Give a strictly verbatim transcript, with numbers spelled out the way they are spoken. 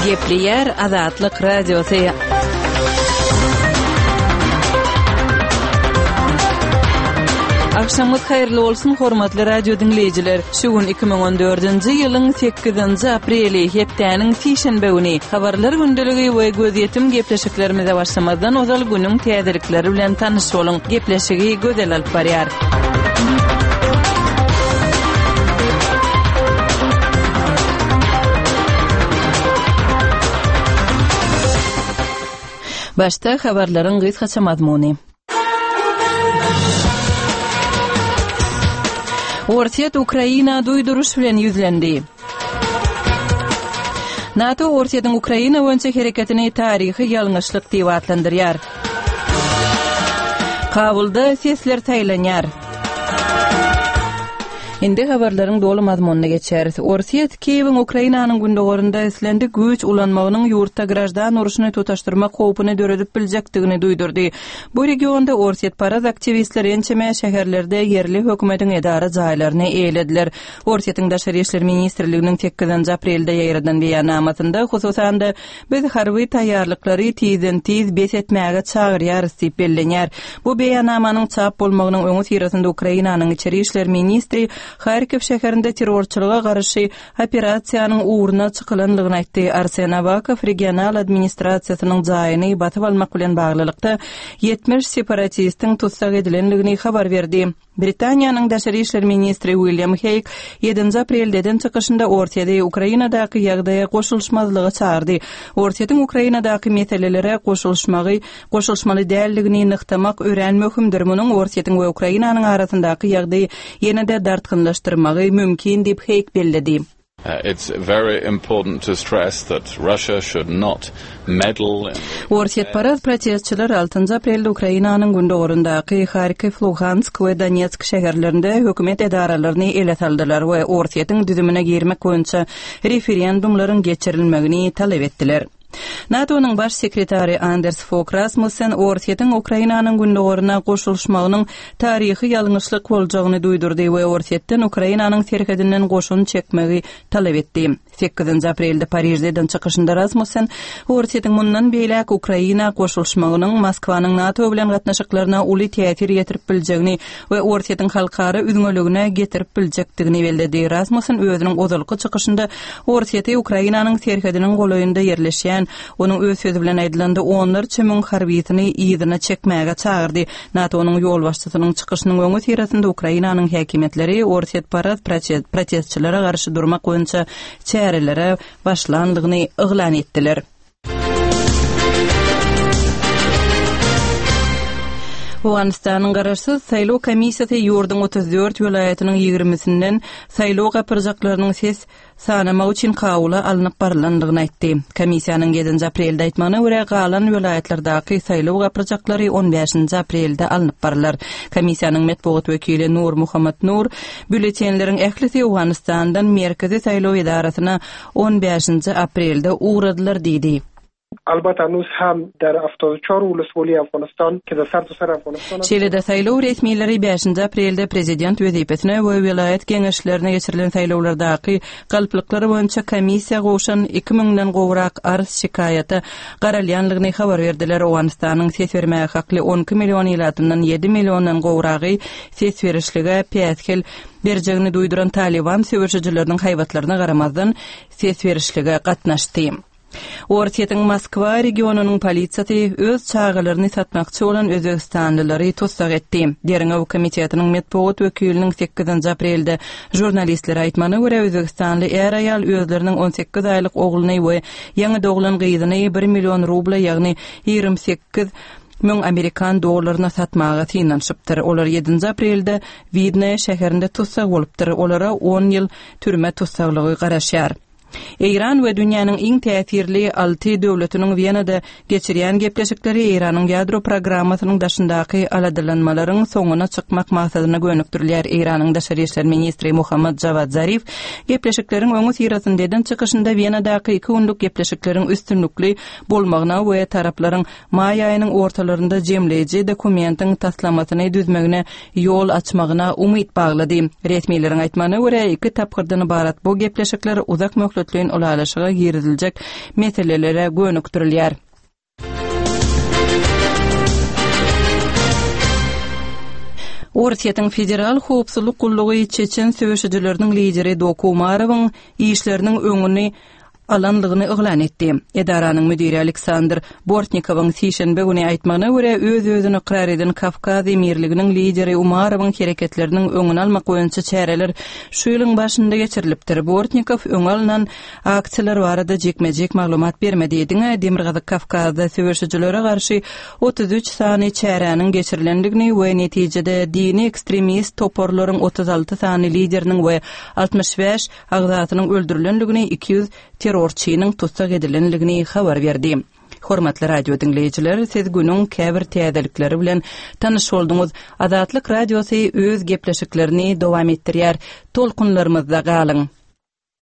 Gepleyer Azatlyk Radiosu. Akşamınız hayırlı olsun hormatly radio dinleyijiler. Şugun iki bin on dördünji ýylyň sekizinji apreli hepdäniň sişenbe güni habarlar gündeligi we gözýetim gepleşiklerimize başlamadan ozal günüň täzelikleri bilen tanyş boluň. Gepleşigi gözel alyp barýar. Başta habarlaryň gysgaça mazmuny. Ortiýet Ukraina duýduruş bilen ýüzlendi. NATO Ortiýetiň Ukraina boýunça hereketini taryhy ýalňyşlyk diýip atlandyrýar. Kabulda sesler taýlanýar. Indi habarlaryň dolu mazmunyna geçeriz. Ortiýet Kiýewiň Ukrainanyň gündegorunda islendi güç ulanmagynyň ýurtda grajdan uruşyny tutaşdyrmak howpuny döredip biljekdigini duýdurdy. Bu regionda Ortiýet paraz aktivistleri ençeme şäherlerde yerli hökümetiň edara jaýlaryny eýlediler. Ortiýetiň Daşary işler ministrliginiň sekizinji aprelde ýaýradan beýanamatynda hususan da biz harby taýýarlyklary tizen tiz bes etmäge çagyrýarys diýip bellenýär. Bu beýanamanyň çap bolmagynyň öňü tirasynda Ukrainanyň içeri işler ministri Harkiv şäherinde terrorçylyga garşy operasiýanyň uğruna çykylanlygyny aýtdy. Arsen Avakov regional administrasiýasynyň jaýyny batyp almak bilen baglylykda yetmiş separatistin tutsak edilenligini habar berdi. Britaniýanyň Daşary işler ministri William Hague ýedinji apreldeden çykyşynda Ortiýetde Ukrainadaky ýagdaýa goşulşmazlygy çağırdy. Ortiýetiň Ukrainadaky meselelere goşulşmagy, goşulşmaly däldigini nyktamak ören möhümdir. Munyň Ortiýetiň we Ukrainanyň arasyndaky ýagdaýy ýene-de dartgynlaşdyrmagy mümkin diýip Hague belledi. Uh, it's very important to stress that Russia should not meddle. Ortiýet paraz protestçiler altıncı aprelde Ukrainanyň gündegorundaky Harkiv, Luhansk we Donetsk şäherlerinde hökümet edaralaryny ele saldylar we Ortiýetiň düzümine girmek boýunça referendumlaryň geçirilmegini talap etdiler. NATO'nun baş sekretari Anders Fogh Rasmussen Ortiýetiň Ukrainanyň gündegoruna goşulşmagynyň taryhy ýalňyşlyk boljagyny duýdurdy we Ortiýetden Ukrainanyň terhedinden goşun çekmegi talap etdi. sekizinji aprelde Parijden çykyşynda Rasmussen Ortiýetiň mundan beýlek Ukraina goşulşmagynyň Moskwanyň NATO bilen gatnaşyklaryna uly täsir ýetirip biljegini we Ortiýetiň halkara üňeligine getirip biljekdigini belledi. Rasmussen özüniň ozalky çykyşynda Ortiýeti Ukrainanyň terhediniň golaýynda ýerleşýän onun öz sözü bilen aýdylanda onlarça müň harbiýetini ýygyna çekmäge çagyrdy. NATO'nun ýol başçysynyň çykyşynyň öňü tirasynda Ukrainanyň häkimetleri Ortiýet paraz protestçilere garşy durmak boýunça çärelere başlandygyny yglan etdiler. Awganistanyň garaşsyz saýlaw komissiýasy ýurdun otuz dört welaýatynyň ýigrimisinden saýlaw gapyrjaklarynyň ses sanamak üçin kabula alınıp barlandygyny aýtdy. Komissiýanyň ýedinji aprelde aýtmagyna görä galan welaýatlardaky saýlaw gapyrjaklary on beşinji aprelde alınıp barlar. Komissiýanyň medeniýet wekili Nur Muhammed Nur bülletenleriň ählisi Awganistandan merkezi saýlaw edarasyna on beşinji aprelde uğradylar diýdi. البته هنوز هم در هفتاد و چهار ولسوالی افغانستان که در سرتاسر افغانستان Şeýlede saýlaw resmiýetleri beşinji aprelde prezident wezipetine we vilayet geňeşlerine geçirilen saýlawlardaky galplyklary boýunça komissiýa goşan iki miňden gowrak arz şikaýaty garalýanlygyny habar berdiler. Awganistanyň ses bermäge hakly on iki million ýylatyndan yedi milliondan gowragy ses berişlige pätkil berjegini duýduran Taliban söwürçileriniň haýbatlaryna garamazdan ses berişlige gatnaşdy. Ortiýetiň Moskwa regionunyň polisiýasy öz çağalaryny satmakçy bolan Özbegistanlylary tutsak etdi. Deriňew komitetining medeniýet wekiliniň sekizinji aprelde jurnalistlere aýtmagyna görä Özbegistanly er aýal özleriniň on sekiz aýlyk ogluny we ýaňy doglan gyzyny bir million rubla ýagny ýigrimä sekiz müň Amerikan dollaryna satmagy synanypdyr. Olar ýedinji aprelde Widne şäherinde tutsak bolupdyr. Olara on ýyl türme tutsaklygy garaşýar. Iran we dünýäniň iň täsirli alty döwletiniň Wienada geçirýän gepleşikleri Iranyň ýadro programmasynyň daşyndaky aladylanmalaryň soňuna çykmak maksadyna gönükdirilýär. Iranyň Daşary işler ministri Muhammad Javad Zarif gepleşikleriň öňü tirasyndan çykyşynda Wienadaky iki günlük gepleşikleriň üstünlükli bolmagyna we taraplaryň may aýynyň ortalarynda jemleýici dokumentiň taslamasyny düzmegine ýol açmagyna umyt baglady. Resmiýetlerin aýtmagyna görä iki tapgyrdan ibarat bu gepleşikler uzak köpletleýän olalaşyga girdiljek meselelere gönükdirilýär. Ortiýetiň federal howpsuzlyk gullugy Çeçen söwüşçileriniň lideri Doku Umarowyň işleriniň öňüni alanlygyny yglan etdi. Edaranyň müdiri Aleksandr Bortnikowyň sişenbe güni aýtmagyna görä öz-özüni iqrar eden Kafkaz emirliginiň lideri Umarowyň hereketleriniň öňüni almak boýunça çäreler şu ýylyň başynda geçirilipdir. Bortnikow öňalnan aksiýalar barada jekmejek maglumat bermedi diýdiňe Demirgazyk Kafkazda söwüşçilere garşy otuz üç sany çäräniň geçirilendigini we netijede dini ekstremist toporlaryň otuz alty sany lideriniň we altmış beş agzatynyň öldürilendigini iki yüz terrorçynyň tutsak edilenligini habar berdi. Hormatly radio dinleýijiler, siz günüň käbir täzelikleri bilen tanyş bolduňyz. Azatlyk radiosu öz gepleşiklerini dowam etdirýär. Tolkunlarymyzda galyň.